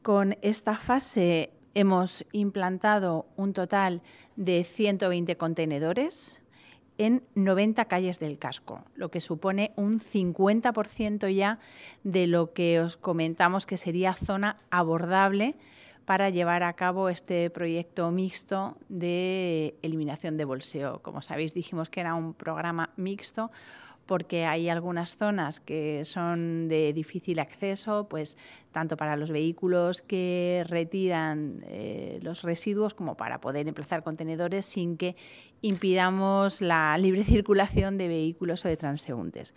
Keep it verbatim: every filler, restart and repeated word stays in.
Con esta fase hemos implantado un total de ciento veinte contenedores en noventa calles del casco, lo que supone un cincuenta por ciento ya de lo que os comentamos que sería zona abordable para llevar a cabo este proyecto mixto de eliminación de bolseo. Como sabéis, dijimos que era un programa mixto porque hay algunas zonas que son de difícil acceso, pues tanto para los vehículos que retiran eh, los residuos como para poder emplazar contenedores sin que impidamos la libre circulación de vehículos o de transeúntes.